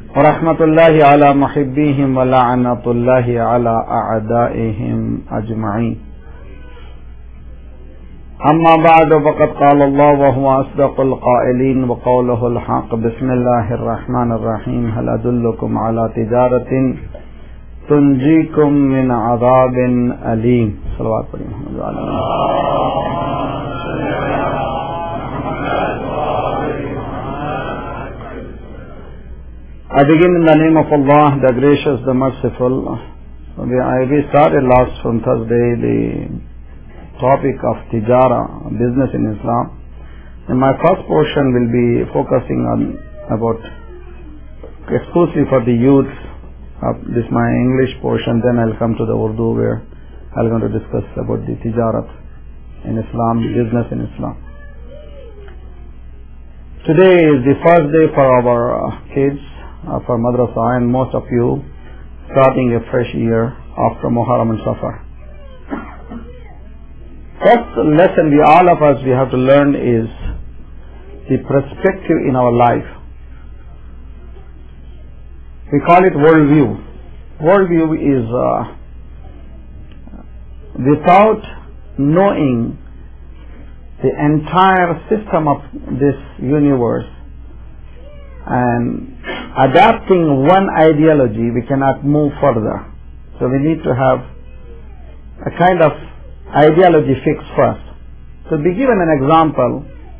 ورحمة الله على محبيهم ولعنة الله على أعدائهم أجمعين. أما بعد فقد قال الله وهو أصدق القائلين وقوله الحق. بسم الله الرحمن الرحيم. هل أدلكم على تجارة تنجيكم من عذاب أليم. صلوات محمد وعلى آله. I begin in the name of Allah, the gracious, the merciful. We started last from Thursday the topic of tijara, business in Islam. And my first portion will be focusing on about exclusively for the youth. This is my English portion. Then I'll come to the Urdu where I'm going to discuss about the tijarat in Islam, business in Islam. Today is the first day for our kids. For madrasa, and most of you starting a fresh year after Muharram and Safar. First lesson all of us have to learn is the perspective in our life. We call it worldview. Worldview is without knowing the entire system of this universe and adapting one ideology, we cannot move further. So we need to have a kind of ideology fix first. To be given an example,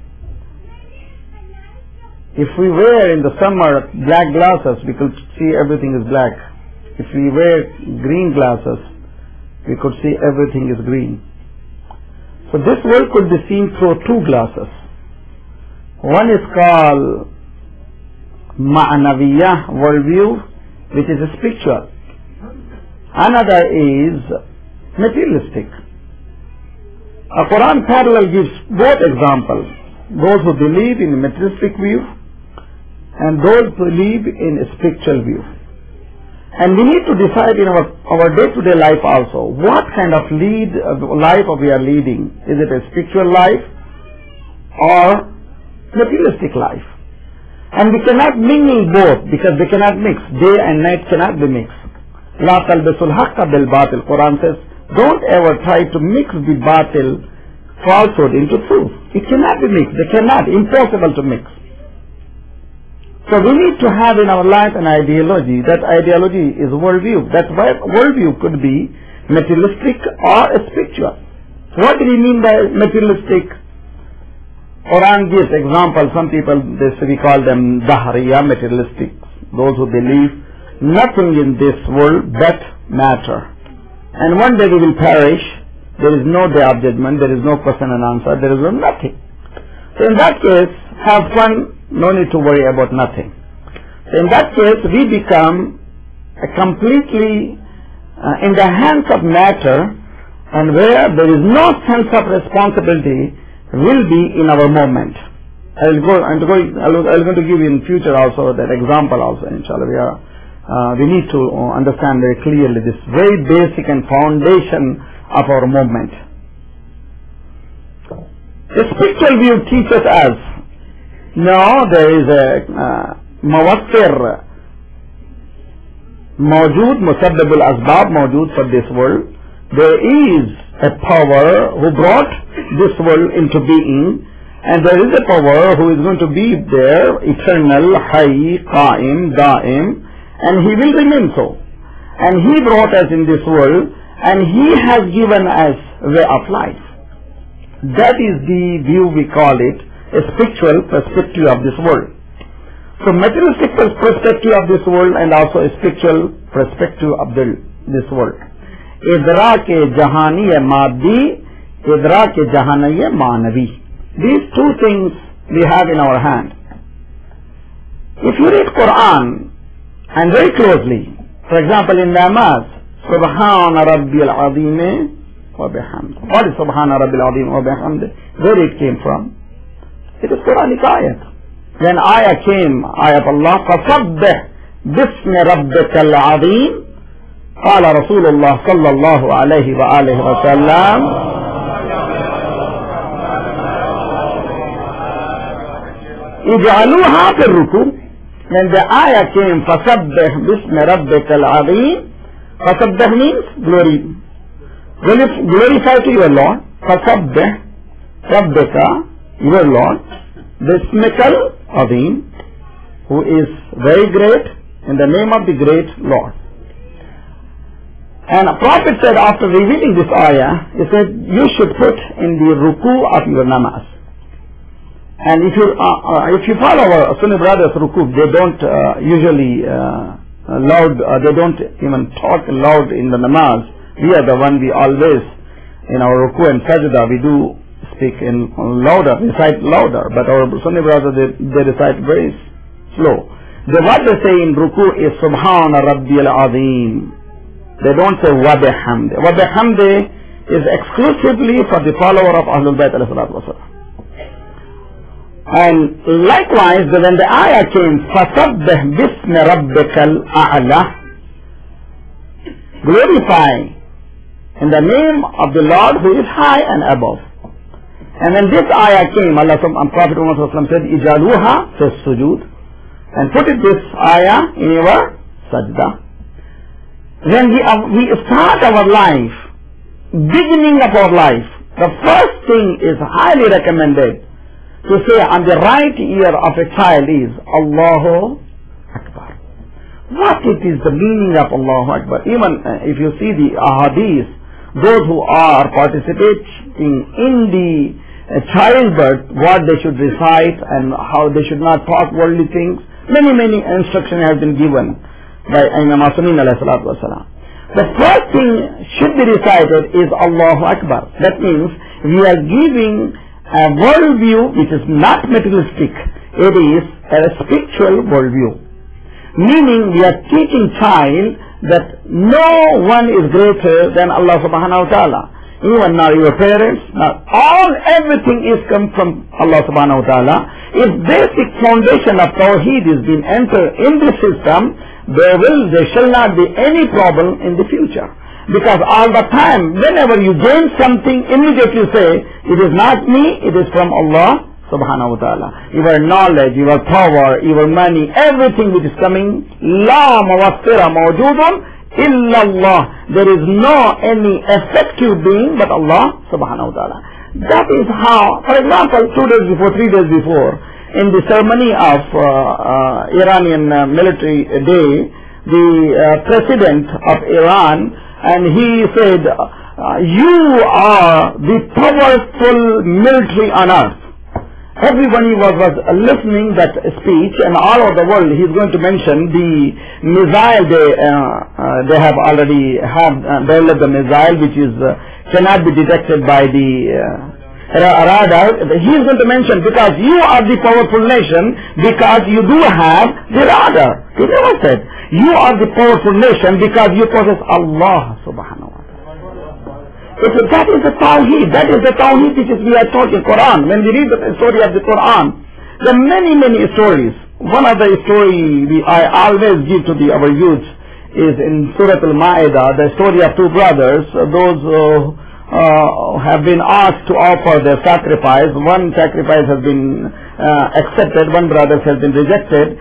if we wear in the summer black glasses, we could see everything is black. If we wear green glasses, we could see everything is green. So this world could be seen through two glasses. One is called Ma'naviyah worldview, which is spiritual. Another is materialistic. A Quran parallel gives both examples. Those who believe in materialistic view and those who believe in a spiritual view. And we need to decide in our day-to-day life also, what kind of life we are leading. Is it a spiritual life or materialistic life? And we cannot mingle both because they cannot mix. Day and night cannot be mixed. La talbisul haqqa bil batil. Quran says, don't ever try to mix the batil, falsehood into truth. It cannot be mixed. They cannot. Impossible to mix. So we need to have in our life an ideology. That ideology is worldview. That worldview could be materialistic or spiritual. What do we mean by materialistic? Quran gives examples. Some people, we call them Dahriya, materialistic. Those who believe nothing in this world but matter. And one day we will perish. There is no day of judgment. There is no question and answer. There is no nothing. So in that case, have fun. No need to worry about nothing. So in that case, we become completely in the hands of matter, and where there is no sense of responsibility will be in our moment. I'm going to give you in future also that example also, inshallah. We need to understand very clearly this very basic and foundation of our movement. The spiritual view teaches us, no, there is a muwassir mawjood, musabbibul asbab mawjood for this world. There is a power who brought this world into being, and there is a power who is going to be there, eternal, hayy, qaim, daim, and he will remain so. And he brought us in this world, and he has given us way of life. That is the view, we call it, a spiritual perspective of this world. So materialistic perspective of this world and also a spiritual perspective of this world. Idrak-e jahani maddi, idrak-e jahani manavi. These two things we have in our hand. If you read Quran and very closely, for example in namaz, Subhana Rabbil Azim wa bihamd. What is Subhana Rabbil Azim wa bihamd? Where it came from? It is Quranic ayat. When ayah came, ayat Allah, فَصَبِّحْ بِسْمِ رَبِّكَ الْعَظِيمِ قال رسول الله صلى الله عليه وآله وسلم اجعلوها في الركوع when the ayah came, فَسَبِّحْ بِاسْمِ رَبِّكَ الْعَظِيمِ, فَسَبِّحْ means glorify to your Lord. فَسَبِّحْ رَبِّكَ, your Lord, بِاسْمِكَ الْعَظِيمِ, who is very great, in the name of the great Lord. And a prophet said, after revealing this ayah, he said, you should put in the ruku of your namaz. And if you follow our Sunni brothers ruku, they don't usually they don't even talk loud in the namaz. We are the one, we always, in our ruku and sajda, we do speak in louder, recite louder, but our Sunni brothers, they recite very slow. What they say in ruku is Subhana Rabbiyal Azim. They don't say Wabihamdi. Wabihamdi is exclusively for the follower of Ahlul Bayt alayhi salatu wasalam. And likewise, when the ayah came, فَسَبِّحْ بِاسْمِ رَبِّكَ الْأَعْلَى, glorify in the name of the Lord who is high and above. And when this ayah came, Prophet Muhammad said, إِجَالُوهَا فِي السُّجُودِ, and put this ayah in your sajda. When we start our life, beginning of our life, the first thing is highly recommended to say on the right ear of a child is Allahu Akbar. What it is the meaning of Allahu Akbar? Even if you see the ahadith, those who are participating in the childbirth, what they should recite and how they should not talk worldly things, many instructions have been given by Imam Masumin alayhi salatu wasalam. The first thing should be recited is Allahu Akbar. That means we are giving a worldview which is not materialistic. It is a spiritual worldview. Meaning we are teaching child that no one is greater than Allah subhanahu wa ta'ala. Even now your parents, now everything is come from Allah subhanahu wa ta'ala. If basic foundation of Tawheed is being entered in this system, there shall not be any problem in the future. Because all the time, whenever you gain something, immediately say, it is not me, it is from Allah subhanahu wa ta'ala. Your knowledge, your power, your money, everything which is coming, la muwassira mawjudun illa Allah. There is no any effective being but Allah subhanahu wa ta'ala. That is how, for example, 2 days before, 3 days before, in the ceremony of Iranian military day, the president of Iran, and he said, you are the powerful military on earth. Everybody was listening that speech, and all over the world he's going to mention the missile they have already developed the missile which is cannot be detected by the radar. He is going to mention, because you are the powerful nation, because you do have the radar. He never said, you are the powerful nation because you possess Allah subhanahu wa ta'ala. That is the Tawheed. That is the Tawheed which we are taught in Quran. When we read the story of the Quran, there are many stories. One of the story I always give to our youth is in Surah Al-Ma'idah, the story of 2 brothers, those have been asked to offer their sacrifice. One sacrifice has been accepted, one brother has been rejected.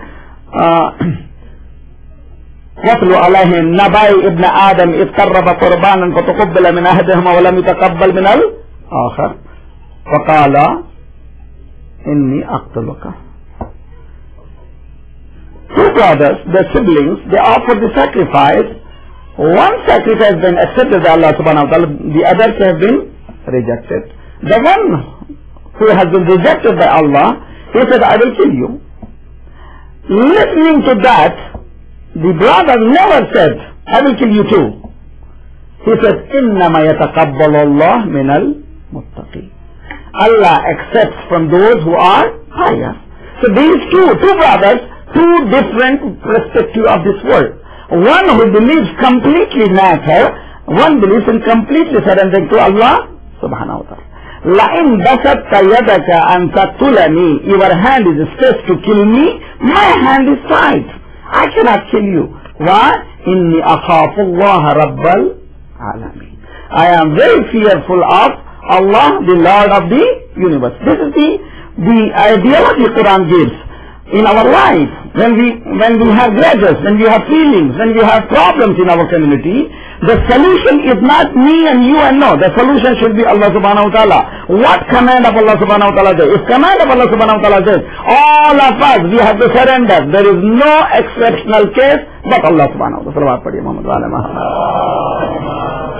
وَاتْلُ عَلَيْهِمْ نَبَأَ ابْنِ آدَمَ إِذْ قَرَّبَ قُرْبَانًا فَتُقُبِّلَ مِنْ أَحَدِهِمَا وَلَمْ يُتَقَبَّلْ مِنَ الْآخَرِ فَقَالَ إِنِّي أَقْتُلُكَ. 2 brothers, their siblings, they offered the sacrifice. One sacrifice has been accepted by Allah subhanahu wa ta'ala, the others have been rejected. The one who has been rejected by Allah, he said, I will kill you. Listening to that, the brother never said, I will kill you too. He said, إِنَّمَا يَتَقَبَّلُ اللَّهُ مِنَ الْمُتَّقِينَ. Allah accepts from those who are pious. So these two brothers, 2 different perspectives of this world. One who believes completely matter, one believes in completely surrendering to Allah subhanahu wa ta'ala. لَإِنْ بَسَطْتَ يَدَكَ أَنْ تَقْتُلَنِي, your hand is stretched to kill me, my hand is tied. I cannot kill you. Why? إِنِّي أَخَافُ اللَّهَ رَبَّ الْعَالَمِينَ. I am very fearful of Allah, the Lord of the universe. This is the ideology Quran gives. In our life, when we have grudges, when we have feelings, when we have problems in our community, the solution is not me and you and no. The solution should be Allah subhanahu wa ta'ala. What command of Allah subhanahu wa ta'ala says? If command of Allah subhanahu wa ta'ala says, all of us, we have to surrender. There is no exceptional case but Allah subhanahu wa ta'ala.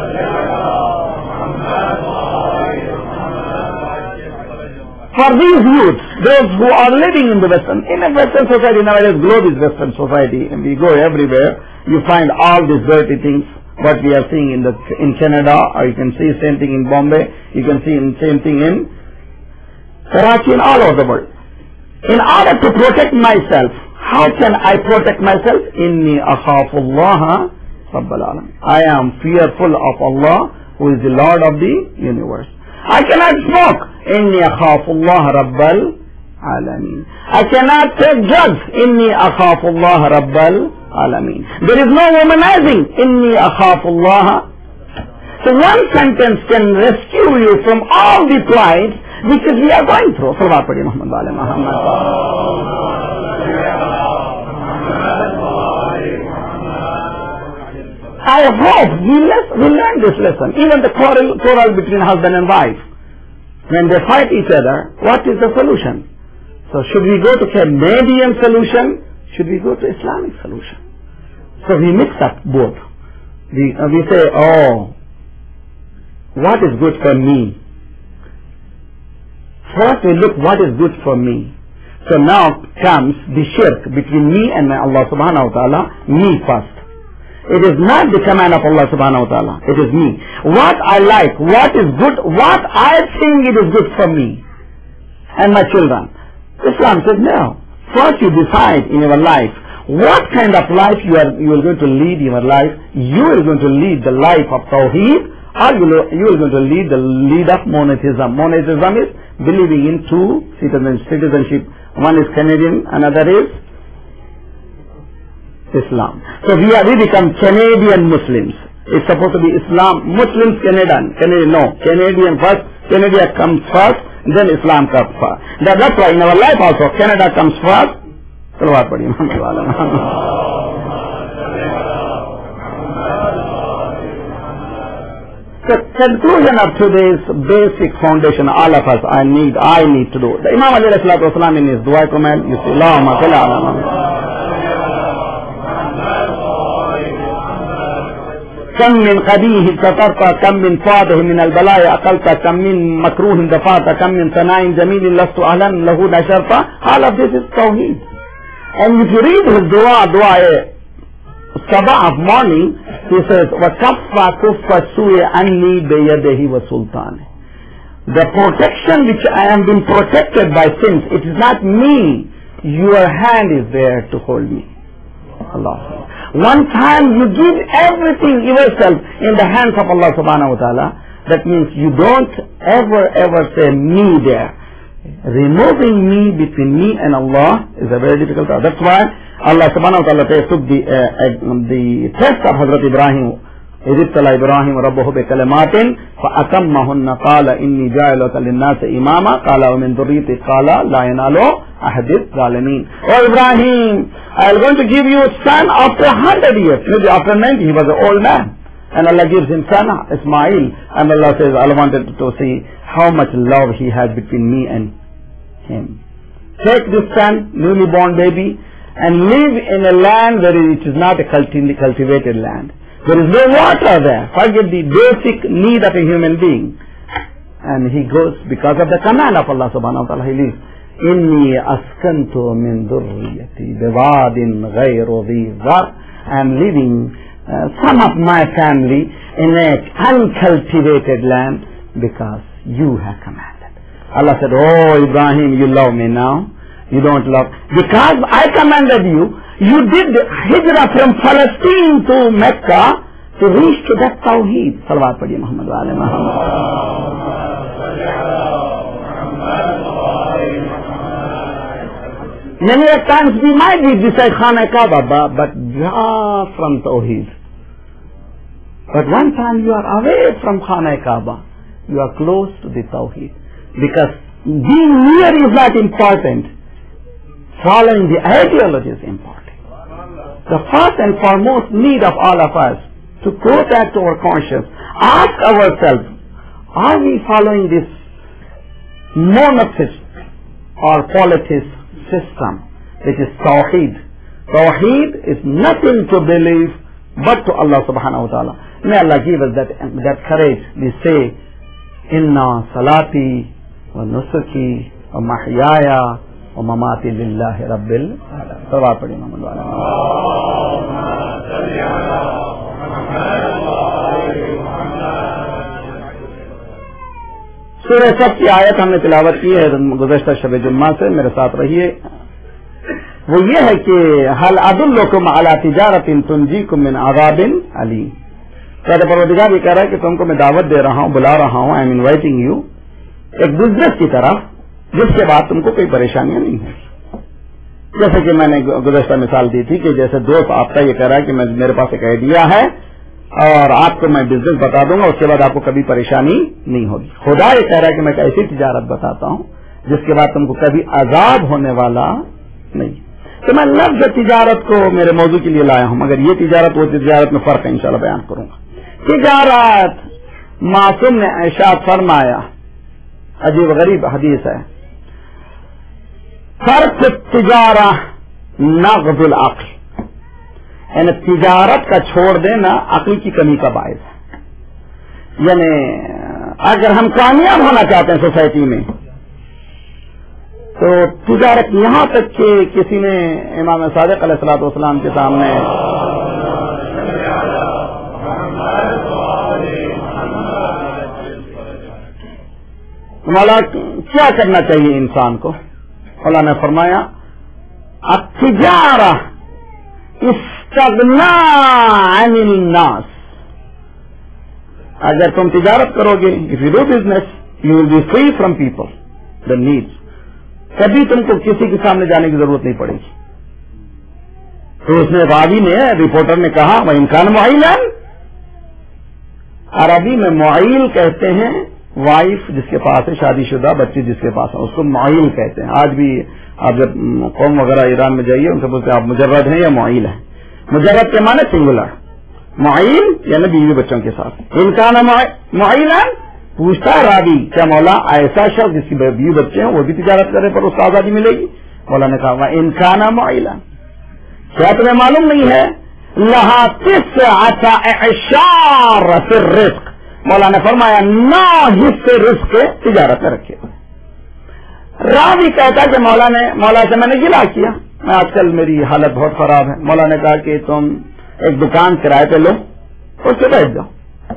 For these youths, those who are living in the Western society, nowadays globe is Western society, and we go everywhere, you find all these dirty things, what we are seeing in Canada, or you can see same thing in Bombay, you can see same thing in Karachi and all over the world. In order to protect myself, how can I protect myself? Inni akhafullaha Rabbal Alamin. I am fearful of Allah, who is the Lord of the universe. I cannot smoke. Inni akhafullaha Rabbal Alamin. I cannot take drugs. Inni akhafullaha Rabbal Alamin. There is no womanizing. Inni akhafullaha. So one sentence can rescue you from all the plights which we are going through. Salawat Padi Muhammad wa ala Muhammad. I hope we learn this lesson. Even the quarrel between husband and wife. When they fight each other, what is the solution? So should we go to Canadian solution? Should we go to Islamic solution? So we mix up both. We say, oh, what is good for me? First we look what is good for me. So now comes the shirk between me and Allah subhanahu wa ta'ala, me first. It is not the command of Allah subhanahu wa ta'ala. It is me. What I like, what is good, what I think it is good for me and my children. Islam says no. First you decide in your life what kind of life you are going to lead in your life. You are going to lead the life of Tawheed, or you are going to lead the lead of monotheism. Monotheism is believing in two citizenship. One is Canadian, another is Islam. So we become Canadian Muslims. It's supposed to be Islam, Muslims, Canadian. No, Canadian first. Canada comes first, then Islam comes first. That's why in our life also, Canada comes first. Salawat Padi Muhammad wa ala Muhammad. The conclusion of today's basic foundation, all of us, I need to do. The Imam alayhi salatu wasalam in his dua command, you say, Allahumma salli ala Muhammad. كم من قبيه سترت كم من فاضه من البلايا أقلت كم من مكروه دفعت كم من ثناء جميل لست أهلا له نشرت. All of this is Tawheed. And if you read his dua Sabah of morning, he says وَكَفَّ كُفَّ سُوءِ أَنِّي بِيَدِهِ وَسُلْطَانِ. The protection which I am being protected by sins, it is not me. Your hand is there to hold me. Allah. One time you give everything yourself in the hands of Allah subhanahu wa ta'ala. That means you don't ever say me there. Removing me between me and Allah is a very difficult task. That's why Allah subhanahu wa ta'ala took the test of Hazrat Ibrahim. إذ ابتلى إبراهيم ربه بكلمات فأتمهن قال إني جاعلك للناس إماما قال ومن ذريتي قال لا ينال أحد الظالمين. Oh Ibrahim, I am going to give you a son after 100 years. Maybe after 90, he was an old man. And Allah gives him son Ismail. And Allah says, I wanted to see how much love he has between me and him. Take this son, newly born baby, and live in a land where it is not a cultivated land. There is no water there. Forget the basic need of a human being. And he goes because of the command of Allah subhanahu wa ta'ala. He lives. Inni askantu min dhurriyati biwadin ghayru dhi dhar. I am living some of my family in an uncultivated land because you have commanded. Allah said, oh Ibrahim, you love me now. You don't love. Because I commanded you, you did hijrah from Palestine to Mecca to reach to that Tawheed. Salawat Padi Muhammad wa ala Muhammad. Many times we might be beside Khana Kaaba, but far from Tawheed. But one time you are away from Khana Kaaba, you are close to the Tawheed. Because being near is not important. following the ideology is important. The first and foremost need of all of us to go back to our conscience, ask ourselves, are we following this monotheist or polytheist system, which is Tawheed? Tawheed is nothing to believe but to Allah subhanahu wa ta'ala. May Allah give us that courage. We say, Inna salati wa nusuki wa mahyaya wa mamati lillahi rabbil alamin. Salawat padhi Muhammad wa ala सूरह सब की आयत हमने तिलावत की है गुज़श्ता शब जुम्मा से, मेरे साथ रहिए। वो ये है कि हल अदुल्लुकुम अला तिजारतिन तुंजीकुम मिन अज़ाबिन अलीम। परवरदिगार ये कह रहा है कि तुमको मैं दावत दे रहा हूँ, बुला रहा हूँ, आई एम इनवाइटिंग यू एक बिजनेस की तरफ जिसके बाद तुमको कोई परेशानियां नहीं है। जैसे कि मैंने गुज़श्ता मिसाल दी थी कि जैसे दोस्त आपका ये कह रहा है कि मेरे पास एक आइडिया है और आपको मैं बिजनेस बता दूंगा, उसके बाद आपको कभी परेशानी नहीं होगी। खुदा ये कह रहा है कि मैं एक ऐसी तिजारत बताता हूँ जिसके बाद तुमको कभी अजाब होने वाला नहीं। तो मैं लफ्ज़ तिजारत को मेरे मौजू के लिए लाया हूं, मगर ये तिजारत वो तिजारत में फर्क है, इंशाल्लाह बयान करूंगा। तिजारत मासूम ने इरशाद फरमाया, अजीब गरीब हदीस है, फर्क तिजारा नग़्ज़ुल अक़्ल, यानी तिजारत का छोड़ देना अक्ल की कमी का बायस है। यानी अगर हम कामयाब होना चाहते हैं सोसाइटी में तो तिजारत यहां तक कि किसी ने इमाम सादिक अलैहिस्सलातु वस्सलाम के सामने मौला क्या करना चाहिए इंसान को, मौला ने फरमाया तिजारा इस्तगना अनिल नास, अगर तुम तिजारत करोगे, if you do business you will be free from people the needs, कभी तुमको किसी के सामने जाने की जरूरत नहीं पड़ेगी। तो उसने रावी ने रिपोर्टर ने कहा वह इनकान मुआइलन, अरबी में मुआइल कहते हैं वाइफ जिसके पास है, शादीशुदा बच्चे जिसके पास है, उसको मुआइल कहते हैं। आज भी आप जब कौम वगैरह ईरान में जाइए उनसे बोलते हैं आप मुजर्रद हैं या मुआइल हैं। मुजर्रद के माने सिंगुलर, मुआइल यानी बीवी बच्चों के साथ। इनकान मुआइलन, पूछता है रावी क्या मौला ऐसा शख्स जिसकी बीवी बच्चे हैं वो भी तिजारत करे पर उसको आजादी मिलेगी? मौला ने कहा इनकान मुआइलन, क्या तुम्हें मालूम नहीं है लहा तिस्अता अशार फिर रिस्क, मौला ने फरमाया 9 हिस्से रिस्क के तिजारत में रखे। रावी कहता कि मौला से मैंने गिला किया, मैं आजकल मेरी हालत बहुत खराब है। मौला ने कहा कि तुम एक दुकान किराए पे लो, उससे बैठ जाओ।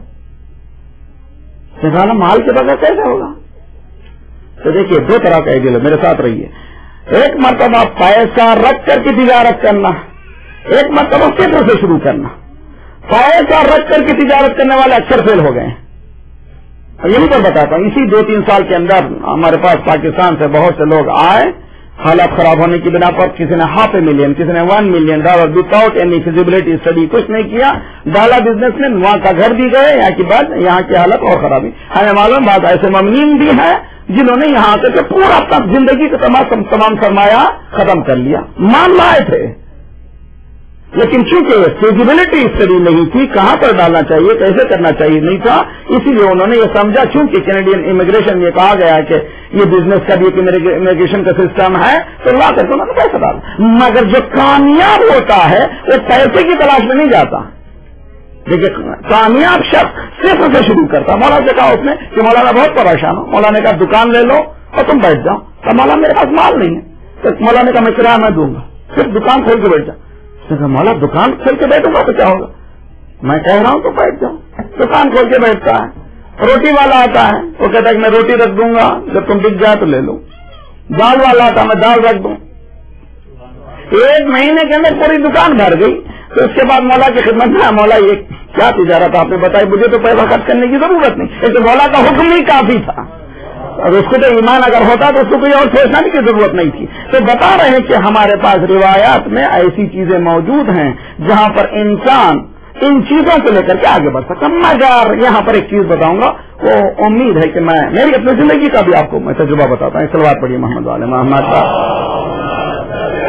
निकाला माल के बगैर कैसे होगा? तो देखिए दो तरह का आइडिया, मेरे साथ रहिए। एक मरतबा पैसा रख करके तिजारत करना, एक मरतबा सिफर से शुरू करना। पैसा रख करके तिजारत करने वाले अक्सर फेल हो गए। यही पर बताता हूं, इसी 2-3 साल के अंदर हमारे पास पाकिस्तान से बहुत से लोग आए, हालात खराब होने की बिना पर किसी ने $500,000, किसी ने $1 million without any feasibility study, कुछ नहीं किया, डाला बिजनेस में, वहां का घर भी गए, यहाँ की बात, यहाँ की हालत और खराबी। हमें मालूम बात ऐसे ममनीन भी है जिन्होंने यहाँ आकर पूरा अपना जिंदगी का तमाम सरमाया खत्म कर लिया, मान लाए थे, लेकिन चूंकि फिजिबिलिटी स्टडी नहीं थी, कहां पर डालना चाहिए, कैसे करना चाहिए नहीं था, इसीलिए उन्होंने ये समझा चूंकि कैनेडियन इमिग्रेशन में कहा गया है कि ये बिजनेस का भी इमिग्रेशन का सिस्टम है, तो ला करके उन्होंने पैसा डाला। मगर जो कामयाब होता है वो पैसे की तलाश में नहीं जाता। देखिए कामयाब शख्स सिर्फ से शुरू करता। मौला से कहा उसने कि मौला मैं बहुत परेशान हूं, मौला ने कहा दुकान ले लो और तुम बैठ जाओ। तो मौला मेरे पास माल नहीं है, तो मौला ने कहा मैं किराया मैं दूंगा, सिर्फ दुकान खोल के बैठ जाओ। मौला दुकान खोल के बैठूंगा तो क्या होगा? मैं कह रहा हूं तो बैठ जाओ। दुकान खोल के बैठता है, रोटी वाला आता है, वो कहता है कि मैं रोटी रख दूंगा, जब तुम बिक जाए तो ले लो। दाल वाला आता है, मैं दाल रख दूं। 1 महीने के अंदर पूरी दुकान भर गई। तो उसके बाद मौला की खिदमत में, मौला ये क्या तिजारत आपने बताई, मुझे तो पैसा खर्च करने की जरूरत नहीं, एक तो मौला का हुक्म ही काफी था, और उसको तो ईमान अगर होता तो उसको कोई और सोचने की जरूरत नहीं थी। तो बता रहे हैं कि हमारे पास रिवायात में ऐसी चीजें मौजूद हैं जहां पर इंसान इन चीजों को लेकर के आगे बढ़ सकता। मगर यहां पर एक चीज बताऊंगा, वो उम्मीद है कि मैं मेरी अपनी जिंदगी का भी आपको मैं तजुर्बा बताता हूं। सलवात पढ़िए मोहम्मद वाले मोहम्मद का।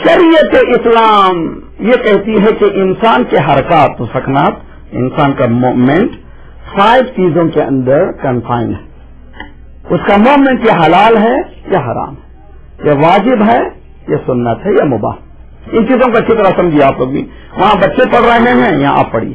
شریعت اسلام یہ کہتی ہے کہ انسان کے حرکات و سکنات، انسان کا موومنٹ 5 چیزوں کے اندر کنفائنڈ ہے. اس کا موومنٹ یا حلال ہے یا حرام ہے، یا واجب ہے یا سنت ہے یا مباح. ان چیزوں کو اچھی طرح سمجھیے آپ لوگ بھی. وہاں بچے پڑھ رہے ہیں یا آپ پڑھیے.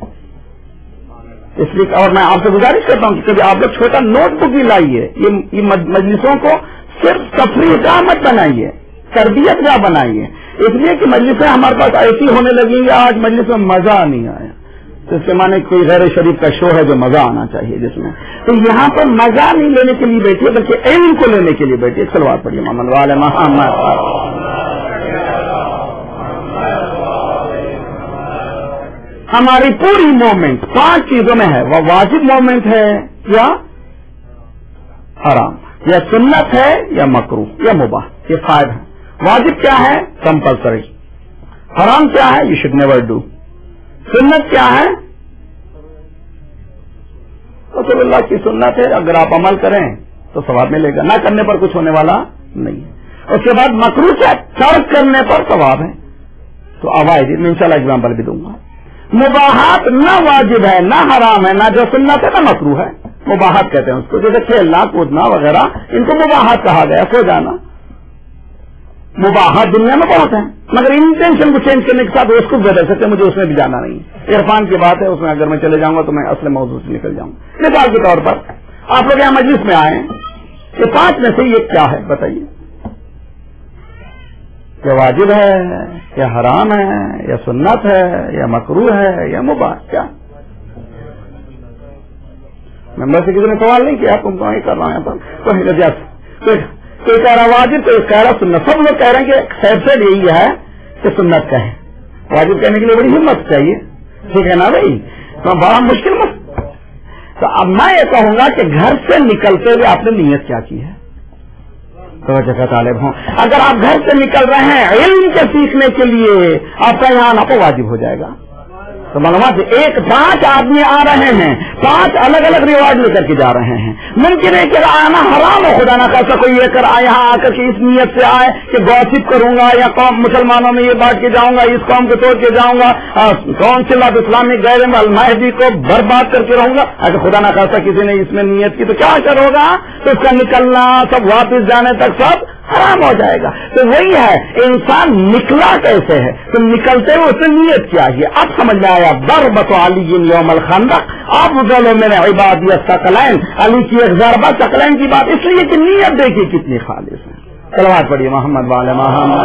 اس لیے اور میں آپ سے گزارش کرتا ہوں کہ کبھی آپ لوگ چھوٹا نوٹ بک بھی لائیے. یہ مجلسوں کو صرف تفریح کا مت بنائیے، تربیت کا بنائیے. اس لیے کہ مجلسیں ہمارے پاس ایسی ہونے لگیں گی آج مجلس میں مزہ نہیں آیا تو اس کے معنی کوئی غیر شریف کا شو ہے جو مزہ آنا چاہیے جس میں. تو یہاں پر مزہ نہیں لینے کے لیے بیٹھیے بلکہ علم کو لینے کے لیے بیٹھیے. صلوات پڑھیے محمد وعلی محمد. ہماری پوری موومنٹ 5 چیزوں میں ہے. وہ واجب موومنٹ ہے یا حرام، یا سنت ہے یا مکروہ یا مباح. یہ 5 ہے. واجب کیا ہے؟ کمپلسری. حرام کیا ہے؟ You should never do. سنت کیا ہے؟ رسول اللہ کی سنت ہے، اگر آپ عمل کریں تو ثواب ملے گا، نہ کرنے پر کچھ ہونے والا نہیں ہے. اس کے بعد مکروہ کیا؟ ترک کرنے پر ثواب ہے. تو آواز میں انشاءاللہ ایگزامپل بھی دوں گا. مباحات نہ واجب ہے نہ حرام ہے، نہ جو سنت ہے نہ مکروہ ہے. مباحات کہتے ہیں اس کو، جیسے کھیلنا کودنا وغیرہ، ان کو مباحات کہا گیا. سو جانا مباحات دنیا میں بہت ہیں، مگر انٹینشن کو چینج کرنے کے ساتھ اس کو بدل سکتے. مجھے اس میں بھی جانا نہیں. عرفان کی بات ہے، اس میں اگر میں چلے جاؤں گا تو میں اصل موضوع سے نکل جاؤں گا. مثال کے طور پر آپ لوگ یہاں مجلس میں آئے، یہ 5 میں سے یہ کیا ہے بتائیے؟ یا واجب ہے یا حرام ہے یا سنت ہے یا مکروہ ہے یا مباح؟ کیا ممبر سے کسی نے سوال نہیں کیا؟ تم تو نہیں کر رہا ہے. کوئی کہہ رہا واجب، کوئی کہہ رہا سنت. سب لوگ کہہ رہے ہیں کہ سیب سے یہی ہے کہ سنت کہیں. واجب کہنے کے لیے بڑی ہمت چاہیے، ٹھیک ہے نا بھائی؟ تو بڑا مشکل تو اب میں یہ کہوں گا کہ گھر سے نکلتے ہوئے آپ نے نیت کیا کی ہے؟ توجہ کا طالب ہوں. اگر آپ گھر سے نکل رہے ہیں علم کے سیکھنے کے لیے، آپ کا یہاں آپ کو واجب ہو جائے گا. تو معلومات 5 آدمی آ رہے ہیں، 5 الگ الگ رواج لے کر کے جا رہے ہیں. ممکن ہے کہ آنا حرام ہو، خدا نہ خاصا کوئی لے کر آئے یہاں آ کر کے اس نیت سے آئے کہ گوسپ کروں گا یا قوم مسلمانوں میں یہ بانٹ کے جاؤں گا، اس قوم کو توڑ کے جاؤں گا، کونسل آف اسلامک غیر المہدی کو برباد کر کے رہوں گا. اگر خدا نہ خاصا کسی نے اس میں نیت کی تو کیا اثر ہوگا؟ تو اس کا نکلنا سب واپس جانے تک سب حرام ہو جائے گا. تو وہی ہے، انسان نکلا کیسے ہے؟ تو نکلتے ہوئے اس نے نیت کیا ہے. اب سمجھ میں آیا. ضربۃ علی یوم الخندق، افضل من عبادی الثقلین. علی کی ایک ضربہ ثقلین کی بات اس لیے کہ نیت دیکھیے کتنی خالص ہے. صلوات پڑھیے محمد وعلی محمد.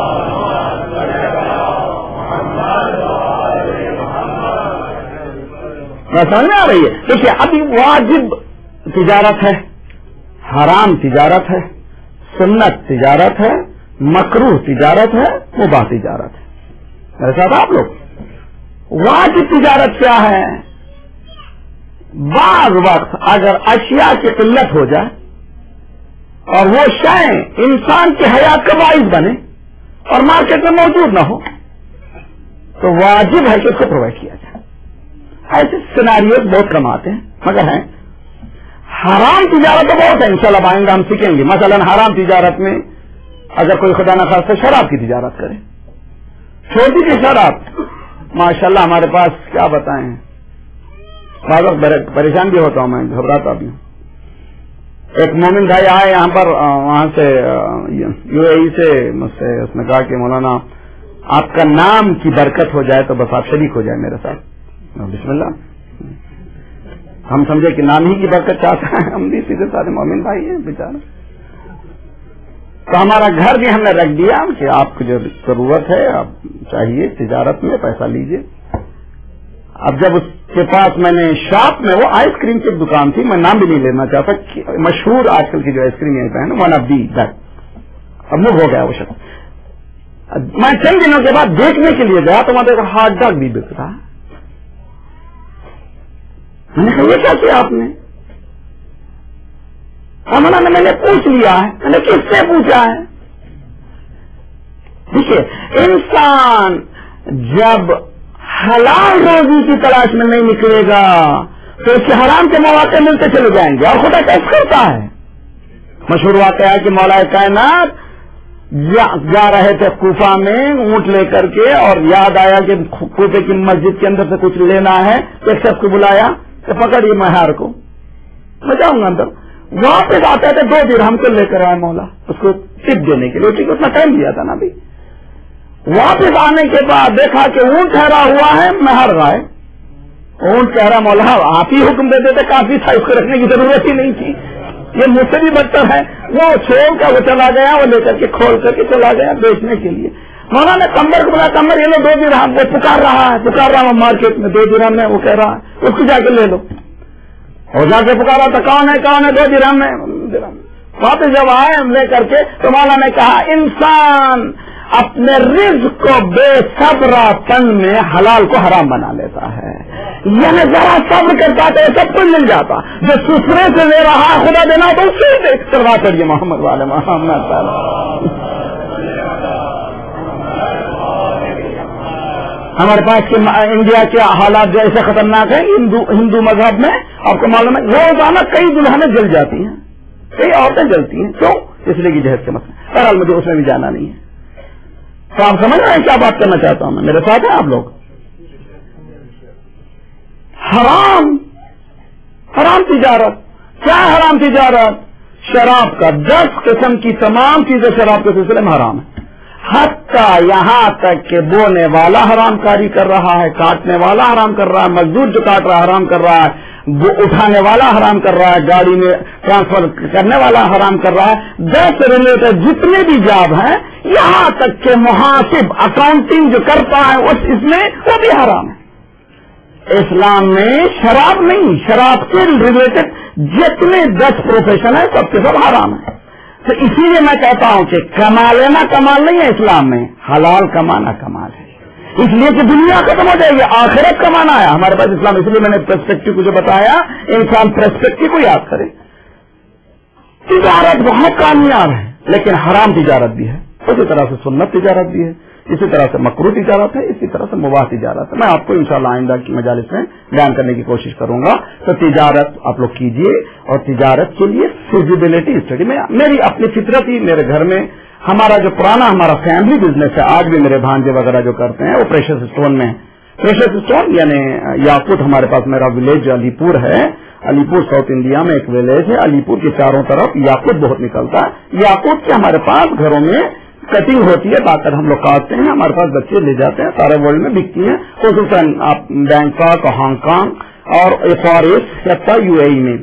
سمجھ میں آ رہی ہے؟ دیکھیے ابھی واجب تجارت ہے، حرام تجارت ہے، سنت تجارت ہے، مکروہ تجارت ہے، مباح تجارت ہے. میرے ساتھ آپ لوگ. واجب تجارت کیا ہے؟ بعض وقت اگر اشیاء کی قلت ہو جائے اور وہ شے انسان کی حیات کا باعث بنے اور مارکیٹ میں موجود نہ ہو تو واجب ہے کہ اس کو پرووائڈ کیا جائے. ایسے سیناریوز بہت کم آتے ہیں مگر ہیں. حرام تجارت تو بہت ہے، انشاءاللہ آئندہ ہم سیکھیں گے. مثلا حرام تجارت میں اگر کوئی خدا نہ خاصہ شراب کی تجارت کرے، چھوٹی سی شراب، ماشاءاللہ ہمارے پاس کیا بتائیں، بعض وقت پریشان بھی ہوتا ہوں، میں گھبراتا بھی ہوں. ایک مومن بھائی آئے یہاں پر، وہاں سے یو اے ای سے مجھ سے، اس نے کہا کہ مولانا آپ کا نام کی برکت ہو جائے تو بس آپ شریک ہو جائے میرے ساتھ. بسم اللہ. ہم سمجھے کہ نام ہی کی برکت چاہتا ہے، ہم بھی سیدھے سارے مومن بھائی ہیں بیچارے. تو ہمارا گھر بھی ہم نے رکھ دیا کہ آپ کو جو ضرورت ہے، آپ چاہیے تجارت میں پیسہ لیجئے. اب جب اس کے پاس میں نے شاپ میں، وہ آئس کریم کی دکان تھی، میں نام بھی نہیں لینا چاہتا، مشہور آج کل کی جو آئس کریم یہیں پہ ہے، ون آف دی دیٹ. اب موو ہو گیا وہ شخص. میں چند دنوں کے بعد دیکھنے کے لیے گیا تو وہاں دیکھا ہاٹ ڈاگ بھی بک رہا. میں نے کہا یہ کیا کیا آپ نے؟ مولانا میں نے پوچھ لیا ہے. میں نے کس سے پوچھا ہے؟ دیکھیے انسان جب حلال روزی کی تلاش میں نہیں نکلے گا تو اس کے حرام کے مواقع ملتے چلے جائیں گے. اور خدا کیسے کرتا ہے؟ مشہور واقعہ ہے کہ مولا کائنات جا رہے تھے کوفہ میں اونٹ لے کر کے، اور یاد آیا کہ کوفے کی مسجد کے اندر سے کچھ لینا ہے، تو ایک شخص کو بلایا کہ پکڑیے مہار کو، میں جاؤں گا اندر. واپس آتے تھے 2 درہم کو لے کر آئے مولا اس کو ٹپ دینے کے لیے، ٹھیک اتنا ٹائم دیا تھا نا ابھی. واپس آنے کے بعد دیکھا کہ اونٹ ٹھہرا ہوا ہے، مہر رائے. اونٹ کہہ رہا مولا آپ ہی حکم دے دیتے، کافی تھا، اس کو رکھنے کی ضرورت ہی نہیں تھی، یہ مجھ سے بھی بدتر ہے. وہ چھوڑ کر وہ چلا گیا، وہ لے کر کے کھول کر کے چلا گیا بیچنے کے لیے. مولانا نے کمبر کو بولا کمبر یہ لو 2 درہم، وہ پکار رہا ہے مارکیٹ میں 2 درہم میں، وہ کہہ رہا ہے اس کو جا کے لے لو. اور جا کے پکارا تو کون ہے 2 درہم میں. واپس جب آئے لے کر کے تو مولانا نے کہا انسان اپنے رزق کو بے صبرا پن میں حلال کو حرام بنا لیتا ہے. یعنی ذرا صبر کرتا تو سب کچھ مل جاتا. جو سسرے سے لے رہا ہے خدا دینا تو اس سے کروا کریے محمد والے محمد. ہمارے پاس انڈیا کے حالات جو ایسے خطرناک ہیں ہندو مذہب میں، آپ کو معلوم ہے روزانہ کئی دلہنیں جل جاتی ہیں، کئی عورتیں جلتی ہیں. کیوں؟ اس لیے کہ جہیز کے مسئلے. بہرحال مجھے اس میں بھی جانا نہیں ہے. تو آپ سمجھ رہے ہیں کیا بات کرنا چاہتا ہوں میں؟ میرے ساتھ ہیں آپ لوگ. حرام تجارت. کیا حرام تجارت؟ شراب کا 10 قسم کی تمام چیزیں شراب کے سلسلے میں حرام ہے. حتیٰ یہاں تک کہ بونے والا حرام کاری کر رہا ہے، کاٹنے والا حرام کر رہا ہے، مزدور جو کاٹ رہا ہے حرام کر رہا ہے، وہ اٹھانے والا حرام کر رہا ہے، گاڑی میں ٹرانسفر کرنے والا حرام کر رہا ہے. 10 ریلیٹڈ جتنے بھی جاب ہیں، یہاں تک کہ محاسب اکاؤنٹنگ جو کرتا ہے اس میں وہ بھی حرام ہے. اسلام میں شراب نہیں، شراب سے ریلیٹڈ جتنے 10 پروفیشن ہیں سب کے سب حرام ہے. تو اسی لیے میں کہتا ہوں کہ کما لینا کمال نہیں ہے اسلام میں، حلال کمانا کمال ہے. اس لیے کہ دنیا ختم ہو جائے گی، آخرت کمانا ہے ہمارے پاس اسلام. اس لیے میں نے پرسپیکٹو کو جو بتایا، انسان پرسپیکٹو کو یاد کرے. تجارت بہت کامیاب ہے لیکن حرام تجارت بھی ہے، اسی طرح سے سنت تجارت بھی ہے، اسی طرح سے مکروہ تجارت ہے، اسی طرح سے مباح تجارت ہے. میں آپ کو انشاءاللہ آئندہ کی مجالس میں بیان کرنے کی کوشش کروں گا. تو تجارت آپ لوگ کیجئے، اور تجارت کے لیے فیزیبلٹی اسٹڈی میں میری اپنی فطرت ہی میرے گھر میں ہمارا جو پرانا ہمارا فیملی بزنس ہے، آج بھی میرے بھانجے وغیرہ جو کرتے ہیں وہ پریشس اسٹون میں. پریشس اسٹون یعنی یاقوت. ہمارے پاس میرا ولیج علی پور ہے، علی پور ساؤتھ انڈیا میں ایک ولیج ہے. علی پور کے چاروں طرف یاقوت بہت نکلتا ہے. یاقوت کے ہمارے پاس گھروں میں کٹنگ ہوتی ہے، لا کر ہم لوگ کاٹتے ہیں، ہمارے پاس بچے لے جاتے ہیں، سارے ورلڈ میں بکتی ہیں، خصوصاً آپ بینکاک، ہانگ کانگ اور FRS UAE میں.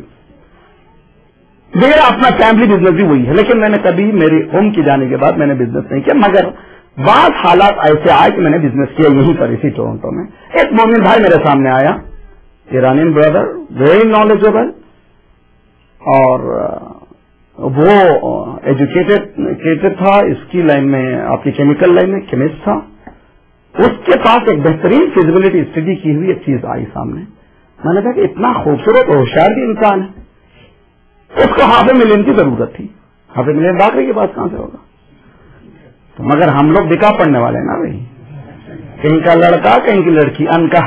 میرا اپنا فیملی بزنس بھی وہی ہے، لیکن میں نے کبھی میری ہوم کی جانے کے بعد میں نے بزنس نہیں کیا. مگر بعض حالات ایسے آئے کہ میں نے بزنس کیا یہیں پر اسی ٹورنٹو میں. ایک مومن بھائی میرے سامنے آیا، ایرانین بردر، ویری نالجبل، اور وہ ایجوکیٹڈ تھا اس کی لائن میں، آپ کی کیمیکل لائن میں کیمسٹ تھا. اس کے پاس ایک بہترین فیزیبلٹی اسٹڈی کی ہوئی ایک چیز آئی سامنے. میں نے کہا کہ اتنا خوبصورت اور ہوشیار بھی انسان ہے، اس کو $500,000 کی ضرورت تھی. $500,000 باقی کے پاس کہاں سے ہوگا؟ تو مگر ہم لوگ بکا پڑنے والے نا بھائی، کہیں کا لڑکا کہیں کی لڑکی، ان کا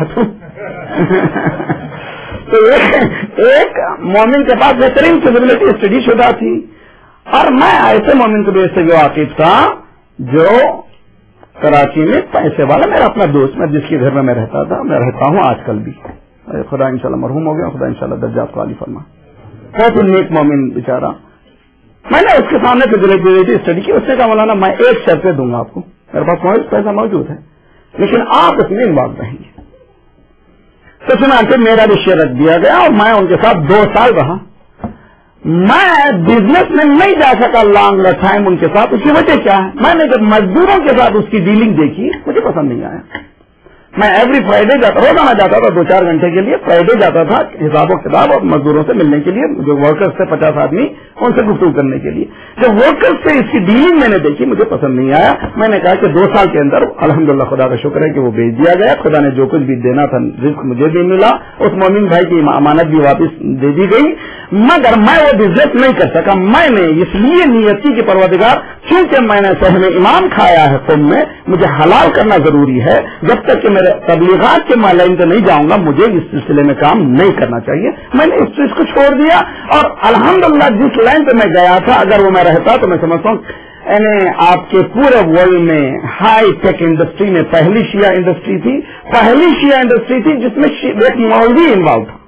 تو ایک مومن کے پاس بہترین فیزیبلٹی اسٹڈی شدہ تھی، اور میں ایسے مومن کو بھی سے واقف تھا جو کراچی میں پیسے والا، میرا اپنا دوست، میں جس کے گھر میں میں رہتا تھا، میں رہتا ہوں آج کل بھی. خدا انشاءاللہ مرحوم ہو گیا، خدا انشاءاللہ درجات کو عالی فرما. بہت نیک مومن بیچارہ. میں نے اس کے سامنے فیزیبلٹی اسٹڈی کی. اس نے کہا مولانا میں ایک شرط دوں گا آپ کو، میرے پاس پیسہ موجود ہے لیکن آپ اس میں انوالو رہیں گے. تو چنانچہ میرا بھی شیئر رکھ دیا گیا اور میں ان کے ساتھ 2 سال رہا. میں بزنس میں نہیں جا سکا لانگ ٹائم ان کے ساتھ. اس کی وجہ کیا ہے؟ میں نے جب مزدوروں کے ساتھ اس کی ڈیلنگ دیکھی مجھے پسند نہیں آیا. میں ایوری فرائیڈے جاتا، روزانہ جاتا تھا 2-4 گھنٹے کے لیے. فرائیڈے جاتا تھا حساب و کتاب اور مزدوروں سے ملنے کے لیے، جو ورکرز تھے 50 آدمی، ان سے گفتگو کرنے کے لیے. جب ورکرز سے اس کی ڈیلنگ میں نے دیکھی مجھے پسند نہیں آیا. میں نے کہا کہ 2 سال کے اندر الحمدللہ خدا کا شکر ہے کہ وہ بھیج دیا گیا. خدا نے جو کچھ بھی دینا تھا رزق مجھے بھی ملا، اس مومن بھائی کی امانت بھی واپس دے دی گئی. مگر میں وہ بزنس نہیں کر سکا. میں نے اس لیے نیت کی کہ پروردگار، چونکہ میں نے سہم امام کھایا ہے قوم میں، مجھے حلال کرنا ضروری ہے. جب تک کہ میرے تبلیغات کے لائن پہ نہیں جاؤں گا مجھے اس سلسلے میں کام نہیں کرنا چاہیے. میں نے اس چیز کو چھوڑ دیا، اور الحمدللہ جس لائن پہ میں گیا تھا اگر وہ میں رہتا تو میں سمجھتا ہوں یعنی آپ کے پورے ورلڈ میں ہائی ٹیک انڈسٹری میں پہلی شیعہ انڈسٹری تھی، پہلی شیعہ انڈسٹری تھی جس میں ایک مولوی انوالو تھا.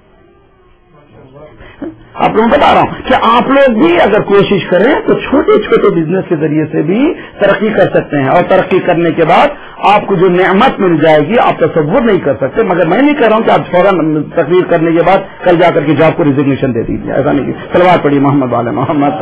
آپ لوگوں کو بتا رہا ہوں کہ آپ لوگ بھی اگر کوشش کریں تو چھوٹے چھوٹے بزنس کے ذریعے سے بھی ترقی کر سکتے ہیں، اور ترقی کرنے کے بعد آپ کو جو نعمت مل جائے گی آپ تصور نہیں کر سکتے. مگر میں نہیں کہہ رہا ہوں کہ آپ فوراً تقریر کرنے کے بعد کل جا کر کے جاب کو ریزگنیشن دے دیجیے، ایسا نہیں. صلوات پڑھیے محمد والے محمد.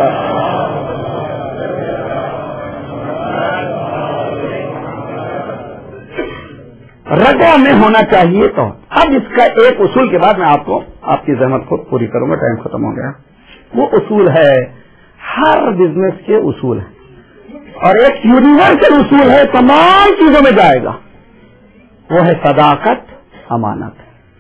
رگوں میں ہونا چاہیے. تو اب اس کا ایک اصول کے بعد میں آپ کو آپ کی زحمت کو پوری کروں گا، ٹائم ختم ہو گیا. وہ اصول ہے ہر بزنس کے اصول ہے، اور ایک یونیورسل اصول ہے تمام چیزوں میں جائے گا، وہ ہے صداقت، امانت.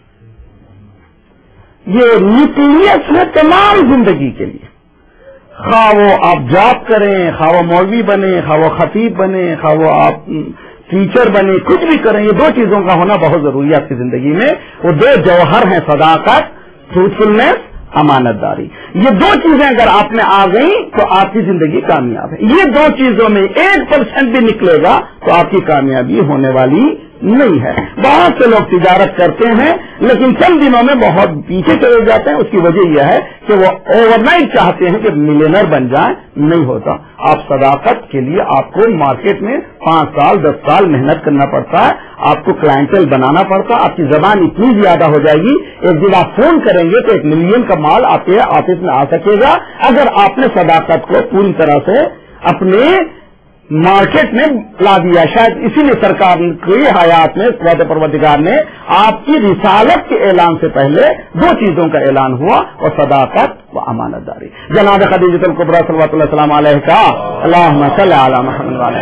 یہ نیوکلیس ہے تمام زندگی کے لیے. خواہ وہ آپ جاب کریں، خواہ وہ مولوی بنے، خواہ وہ خطیب بنے، خواہ وہ آپ ٹیچر بنے، کچھ بھی کریں، یہ دو چیزوں کا ہونا بہت ضروری ہے آپ کی زندگی میں. وہ دو جوہر ہیں، صداقت، ٹروتھفلنس، امانت داری. یہ دو چیزیں اگر آپ میں آ گئیں تو آپ کی زندگی کامیاب ہے. یہ دو چیزوں میں 1% بھی نکلے گا تو آپ کی کامیابی ہونے والی نہیں ہے. بہت سے لوگ تجارت کرتے ہیں لیکن چند دنوں میں بہت پیچھے چلے جاتے ہیں. اس کی وجہ یہ ہے کہ وہ اوور نائٹ چاہتے ہیں کہ ملینئر بن جائیں. نہیں ہوتا. آپ صداقت کے لیے آپ کو مارکیٹ میں 5 سال 10 سال محنت کرنا پڑتا ہے. آپ کو کلائنٹل بنانا پڑتا ہے. آپ کی زبان اتنی زیادہ ہو جائے گی، ایک دن آپ فون کریں گے تو 1 ملین کا مال آپ کے آفس میں آ سکے گا اگر آپ نے صداقت کو پوری طرح سے اپنے مارکیٹ میں لا دیا. شاید اسی لیے سرکار کی حیات میں قوت پروردگار نے آپ کی رسالت کے اعلان سے پہلے 2 چیزوں کا اعلان ہوا، اور صداقت و امانت داری. جناب خدیجہ الکبریٰ صلوات اللہ السلام علیہ کا اللہم صلی علی محمد وعلی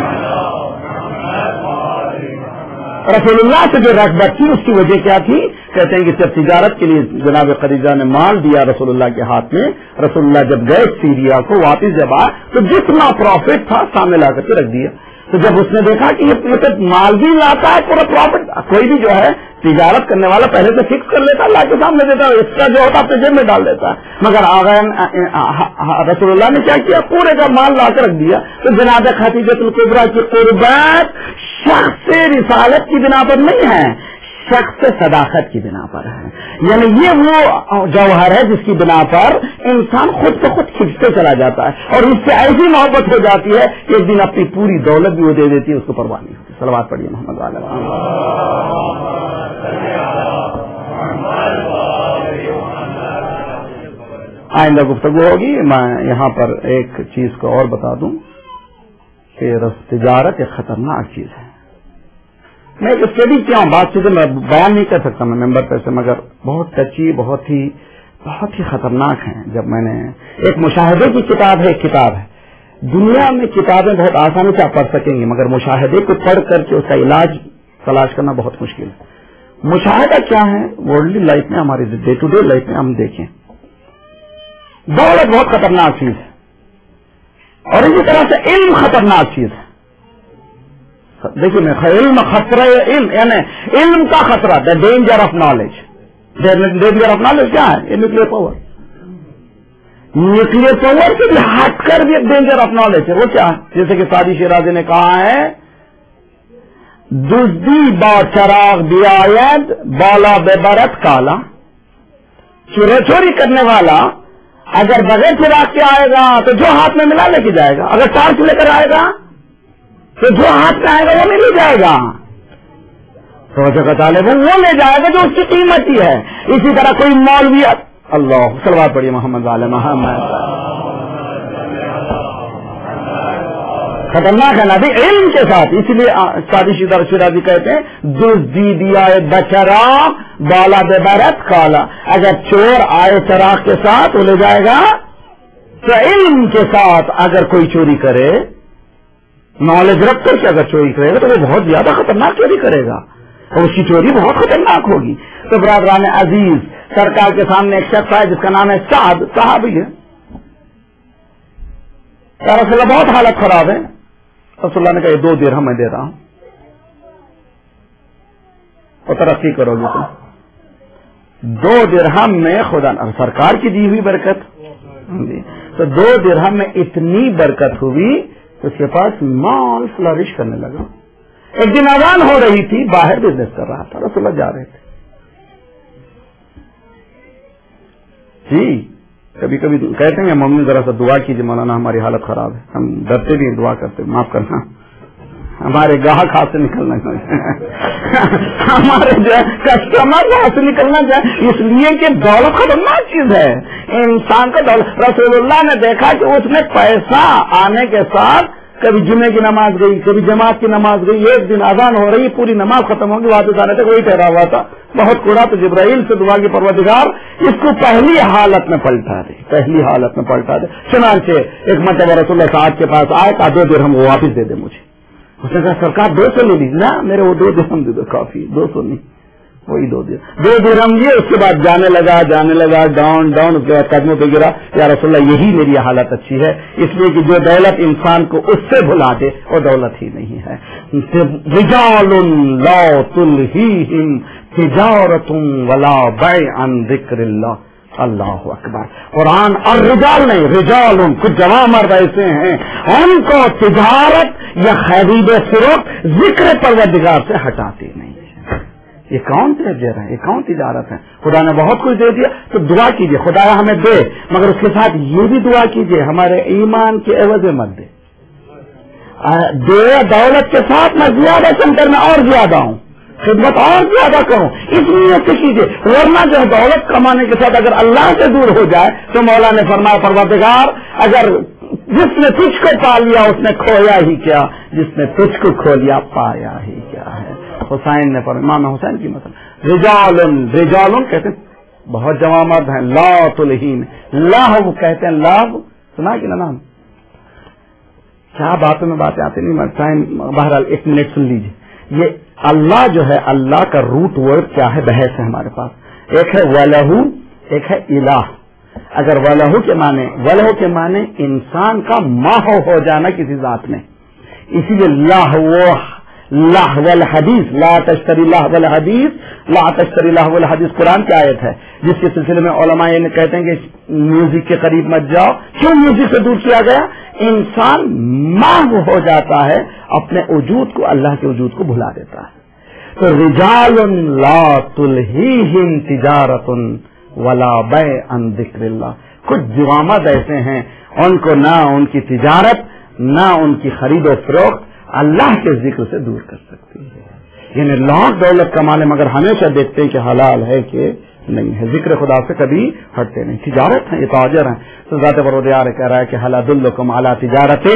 رسول اللہ سے جو رغبت تھی اس کی وجہ کیا تھی؟ کہتے ہیں کہ جب تجارت کے لیے جناب خدیجہ نے مال دیا رسول اللہ کے ہاتھ میں، رسول اللہ جب گئے سیریا کو واپس جب آئے تو جتنا پروفٹ تھا سامنے لا کر کے رکھ دیا. تو جب اس نے دیکھا کہ یہ مطلب مال بھی لاتا ہے پورا پروفٹ، کوئی بھی جو ہے تجارت کرنے والا پہلے سے فکس کر لیتا، اللہ کے سامنے دیتا، ایکسٹرا جو ہوتا اپنے جیب میں ڈال دیتا ہے. مگر رسول اللہ نے کیا کیا؟ پورے کا مال لا کر رکھ دیا. تو جناب خدیجہ الکبریٰ کی قربت شخص رسالت کی بنا پر نہیں ہے، شخص صداقت کی بنا پر ہے. یعنی یہ وہ جوہر ہے جس کی بنا پر انسان خود کو خود کھینچتے چلا جاتا ہے، اور اس سے ایسی محبت ہو جاتی ہے کہ ایک دن اپنی پوری دولت بھی وہ دے دیتی ہے، اس کو پرواہ نہیں ہوتی. صلوات پڑھیے محمد علیہ. آئندہ گفتگو ہوگی. میں یہاں پر ایک چیز کو اور بتا دوں کہ تجارت ایک خطرناک چیز ہے. میں ایک اسٹڈی کیا ہوں، بات چیزیں میں بیان نہیں کر سکتا میں ممبر پہ سے، مگر بہت ٹچی، بہت ہی خطرناک ہیں. جب میں نے ایک مشاہدے کی کتاب ہے. دنیا میں کتابیں بہت آسانی سے آپ پڑھ سکیں گے، مگر مشاہدے کو پڑھ کر کے اس کا علاج تلاش کرنا بہت مشکل ہے. مشاہدہ کیا ہے؟ ورلڈلی لائف میں، ہماری ڈے ٹو ڈے لائف میں ہم دیکھیں، دولت بہت خطرناک چیز ہے، اور اسی طرح سے علم خطرناک چیز ہے. دیکھیے میں علم خطرہ، یعنی علم کا خطرہ، the danger of knowledge. Danger of knowledge کیا ہے؟ یہ نیوکلیر پاور. نیوکلیر پاور سے بھی ہٹ کر بھی ایک ڈینجر آف نالج ہے. وہ کیا ہے؟ جیسے کہ سعدی شیرازی نے کہا ہے، دزدی با چراغ بیاید بالا بے برت کالا. چوری کرنے والا اگر بغیر چراغ کے آئے گا تو جو ہاتھ میں ملا لے کے جائے گا، اگر ٹارچ لے کر آئے گا تو جو ہاتھ میں آئے گا وہ نہیں لے جائے گا. توجہ کا طالب وہ لے جائے گا جو اس کی قیمت ہی ہے. اسی طرح کوئی مولوی، اللہ صلوات پڑھیے محمد علیہ محمد. خطرناک ہے نا بھی علم کے ساتھ. اس لیے سعدی شیرازی کہتے ہیں دزدی دیا بچرا بالا بے برت کالا. اگر چور آئے چراغ کے ساتھ وہ لے جائے گا، تو علم کے ساتھ اگر کوئی چوری کرے، نالج رکھ کر کے اگر چوری کرے گا تو وہ بہت زیادہ خطرناک چوری کرے گا، اور اس کی چوری بہت خطرناک ہوگی. تو برادران عزیز، سرکار کے سامنے ایک شخص ہے جس کا نام ہے سعد، صحابی ہے. یا رسول اللہ بہت حالت خراب ہے. رسول اللہ نے کہا 2 درہم میں دے رہا ہوں اور ترقی کرو گے تم. 2 درہم میں خدا سرکار کی دی ہوئی برکت، تو 2 درہم میں اتنی برکت ہوئی اس کے پاس مال فلرش کرنے لگا. ایک دن اذان ہو رہی تھی, باہر بزنس کر رہا تھا, رسول اللہ جا رہے تھے. جی کبھی کبھی کہتے ہیں ممی ذرا سا دعا کیجیے مولانا, ہماری حالت خراب ہے. ہم ڈرتے بھی دعا کرتے, معاف کرنا, ہمارے گاہک ہاتھ سے نکلنا چاہیے, ہمارے جو کسٹمر ہاتھ سے نکلنا چاہیے, اس لیے کہ دولت خطرناک چیز ہے انسان کا. دولت رسول اللہ نے دیکھا کہ اس میں پیسہ آنے کے ساتھ کبھی جمعے کی نماز گئی, کبھی جماعت کی نماز گئی, ایک دن اذان ہو رہی, پوری نماز ختم ہوگی, واپس آنے تک وہی ٹھہرا ہوا تھا. بہت کوڑا تو جبرائیل سے دعا کی پروردگار اس کو پہلی حالت میں پلٹا دے, پہلی حالت میں پلٹا دے. چنانچہ ایک مرتبہ رسول اللہ صاحب کے پاس آئے, کہا 2 درہم وہ واپس دے دے مجھے. اس نے کہا سرکار 200 لے لیجیے. نا میرے وہ 2 درہم دے دو, کافی, 200 نہیں, وہی 2 درہم لیے. اس کے بعد جانے لگا ڈاؤن. اس کے بعد قدموں پہ گرا, یا رسول اللہ یہی میری حالت اچھی ہے, اس لیے کہ جو دولت انسان کو اس سے بھلا دے وہ دولت ہی نہیں ہے. رجال لا تلہیہم تجارۃ ولا بیع عن ذکر اللہ. اللہ اکبر. قرآن اور رجال نہیں, رجال کچھ جوان مرد ایسے ہیں ان کو تجارت یا خرید و فروخت ذکر پروردگار سے ہٹاتے نہیں. یہ کون تاجر ہے, یہ کون تجارت ہے؟ خدا نے بہت کچھ دے دیا تو دعا کیجئے خدا ہمیں دے, مگر اس کے ساتھ یہ بھی دعا کیجئے ہمارے ایمان کے عوض مت دے. دولت کے ساتھ میں زیادہ سینٹر میں اور زیادہ ہوں, خدمت اور زیادہ کروں, اس لیے سے کیجیے. ورنہ جو دولت کمانے کے ساتھ اگر اللہ سے دور ہو جائے تو مولا نے فرمایا پروردگار اگر جس نے تجھ کو پا لیا اس نے کھویا ہی کیا, جس نے تجھ کو کھو لیا پایا ہی کیا ہے. حسین نے فرمایا, امام حسین کی مثلا رجال کہتے ہیں بہت جوان مرد ہیں, لا تلہین, لاہو کہتے ہیں, لاہو سنا کہ نام کیا باتوں میں باتیں آتی نہیں. بہرحال 1 منٹ سن لیجیے. یہ اللہ جو ہے, اللہ کا روٹ ورڈ کیا ہے, بحث ہے ہمارے پاس. ایک ہے وَلَهُ, ایک ہے الہ. اگر وَلَهُ کے معنی انسان کا ماہو ہو جانا کسی ذات میں, اسی لیے لہو الحدیث, لا تشتری لہو الحدیث, لا تشتری لہو الحدیث قرآن کی آیت ہے جس کے سلسلے میں علماء یہ کہتے ہیں کہ میوزک کے قریب مت جاؤ. کیوں میوزک سے دور کیا گیا؟ انسان محو ہو جاتا ہے, اپنے وجود کو, اللہ کے وجود کو بھلا دیتا ہے. تو رجال لا تلہیہم تجارۃ ولا بیع عن ذکر اللہ. کچھ جوامد ایسے ہیں ان کو نہ ان کی تجارت نہ ان کی خرید و فروخت اللہ کے ذکر سے دور کر سکتی ہے. یعنی لاکھ دولت کما لیں مگر ہمیشہ دیکھتے ہیں کہ حلال ہے کہ نہیں ہے, ذکر خدا سے کبھی ہٹتے نہیں. تجارت ہے, یہ تاجر ہیں. تو ذات پروردگار کہہ رہا ہے کہ هل ادلکم علی تجارۃ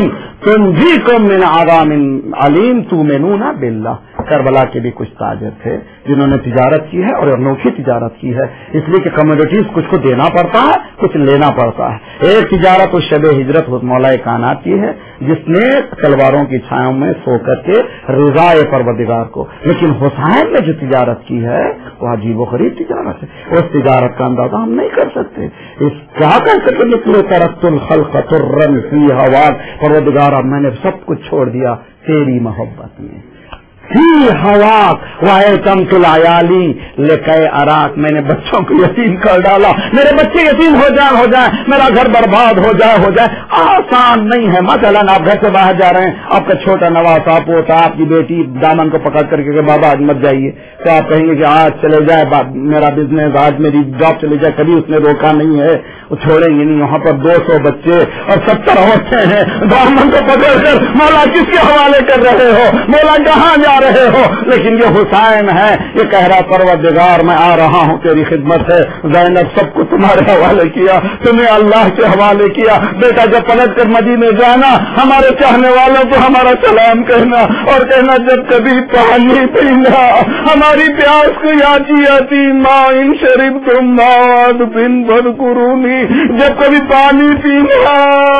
تنجیکم من عذاب علیم تؤمنون باللہ. کربلا کے بھی کچھ تاجر تھے جنہوں نے تجارت کی ہے اور انوکھی تجارت کی ہے, اس لیے کہ کموڈیٹیز کچھ کو دینا پڑتا ہے کچھ لینا پڑتا ہے. ایک تجارت اس شب ہجرت مولا کائنات کی ہے جس نے تلواروں کی چھاؤں میں سو کر کے رضا پروردگار کو. لیکن حسین نے جو تجارت کی ہے وہ عجیب و غریب تجارت ہے, اس تجارت کا اندازہ ہم نہیں کر سکتے. اس کیا کر سکتے ترکت الخلق ترا فی ہواک, پروردگار اب میں نے سب کچھ چھوڑ دیا تیری محبت میں. فی ہواک وَأَيْتَمْتُ الْعَيَالِي لِكَيْ أَرَاكَ, میں نے بچوں کو یتیم کر ڈالا, میرے بچے یتیم ہو جائیں, میرا گھر برباد ہو جائے. آسان نہیں ہے. مثلا آپ گھر سے باہر جا رہے ہیں, آپ کا چھوٹا نواسا پوتا, آپ کی بیٹی دامن کو پکڑ کر کے بابا آج مت جائیے, تو آپ کہیں گے کہ آج چلے جائے, میرا بزنس, آج میری جاب چلے جائے. کبھی اس نے روکا نہیں ہے, وہ چھوڑیں گے نہیں. وہاں پر 200 بچے اور 70 عورتیں ہیں, دامن کو پکڑ کر مولا کس کے حوالے کر رہے ہو, مولا کہاں جا رہے ہو؟ لیکن یہ حسین ہے, یہ کہہ رہا پروردگار میں آ رہا ہوں تیری خدمت ہے. زینب سب کو تمہارے حوالے کیا, تمہیں اللہ کے حوالے کیا. بیٹا جب پلٹ کر مدینے جانا ہمارے چاہنے والوں کو ہمارا سلام کہنا اور کہنا جب کبھی پانی پینا ہماری پیاس کو یاتی آتی ماں ان شریف تم ماد بن بد قرونی, جب کبھی پانی پینا.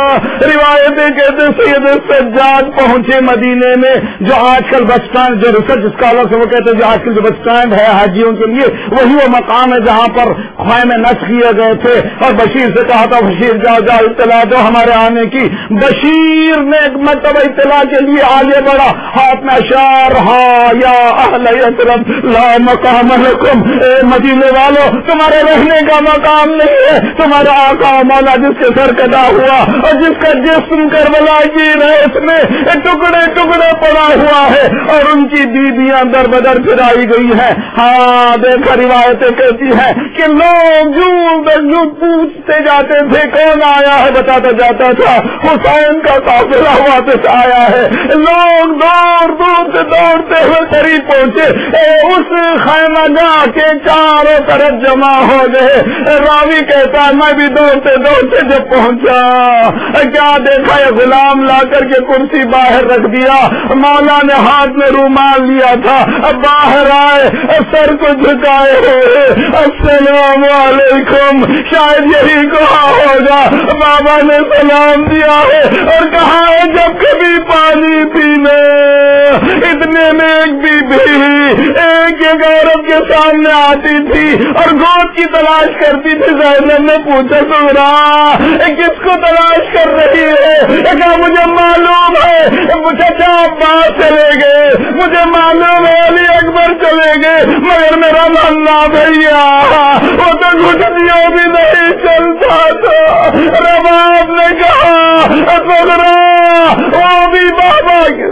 روایتیں کہتے سید سجاد پہنچے مدینے میں, جو آج کل بس اسٹینڈ جو ریسرچ اسکالر سے وہ کہتے ہیں جو آج کل جو بس اسٹینڈ ہے حاجیوں کے لیے وہی وہ مقام ہے جہاں پر خیمے نصب کیے چلے گئے تھے اور بشیر سے کہا تھا بشیر جاؤ جاؤ اطلاع دو ہمارے آنے کی. بشیر نے ایک مرتبہ اطلاع کے لیے آگے بڑھا, ہاتھ میں اشار یا اہل یثرب لا مقام لکم, اے مدینے والوں تمہارے رہنے کا مقام نہیں ہے. تمہارا آقا مولا جس کے سر کٹا ہوا اور جس کا جسم کربلا کی ریت میں ٹکڑے ٹکڑے پڑا ہوا ہے اور ان کی بیویاں در بدر پھرائی گئی ہیں. ہاں دیکھا روایتیں کہتی ہیں کہ لوگ جو پوچھتے جاتے تھے کون آیا ہے, بتاتا جاتا تھا حسین کا قافلہ واپس آیا ہے. لوگ دور دور سے دوڑتے ہوئے قریب پہنچے, اس خیمہ گاہ کے چاروں طرف جمع ہو گئے. راوی کہتا ہے میں بھی دوڑتے دوڑتے جب پہنچا کیا دیکھا یہ غلام لا کر کے کرسی باہر رکھ دیا. مولا نے ہاتھ میں رومال لیا تھا, باہر آئے سر کو جھکائے ہوئے السلام علیکم. شاید یہی کہا ہوگا. بابا نے سلام دیا ہے اور کہا ہے جب کبھی پانی پینے اتنے میں ایک ایک عورت کے سامنے آتی تھی اور گود کی تلاش کرتی تھی. زینب نے پوچھا سورا کس کو تلاش کر رہی ہے؟ کہا مجھے معلوم ہے چچا عباس چلے گئے, مجھے معلوم ہے علی اکبر چلے گئے, مگر میرا ماننا بھیا وہ تو گھٹنیوں بھی نہیں چلتا تھا. رباب نے کہا سورا وہ بھی بابا کے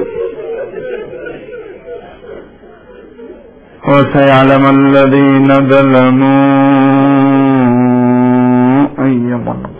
وَسَيَعْلَمَ الَّذِينَ ظَلَمُوا أَيَّ مَنْقَلَبٍ